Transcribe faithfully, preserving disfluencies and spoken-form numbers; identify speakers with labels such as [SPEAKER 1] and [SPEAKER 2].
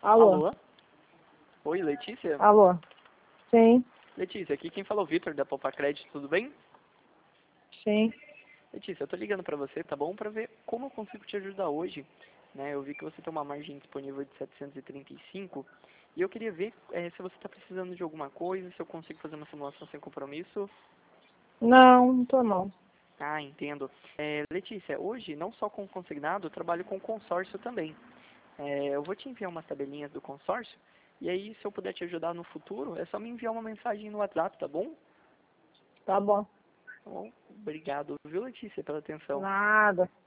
[SPEAKER 1] Alô?
[SPEAKER 2] Alô? Oi, Letícia?
[SPEAKER 1] Alô? Sim,
[SPEAKER 2] Letícia, aqui quem fala é o Vitor da Poupa Crédito, tudo bem?
[SPEAKER 1] sim.
[SPEAKER 2] Letícia, eu tô ligando pra você, tá bom? Pra ver como eu consigo te ajudar hoje. Né? Eu vi que você tem uma margem disponível de setecentos e trinta e cinco e eu queria ver eh, se você tá precisando de alguma coisa, se eu consigo fazer uma simulação sem compromisso.
[SPEAKER 1] Não, não tô não.
[SPEAKER 2] Ah, entendo. Eh, Letícia, hoje, não só com consignado, eu trabalho com consórcio também. Eh, eu vou te enviar umas tabelinhas do consórcio, e aí, se eu puder te ajudar no futuro, é só me enviar uma mensagem no WhatsApp, tá bom?
[SPEAKER 1] Tá bom.
[SPEAKER 2] Tá bom? Obrigado, viu, Letícia, pela atenção.
[SPEAKER 1] Nada.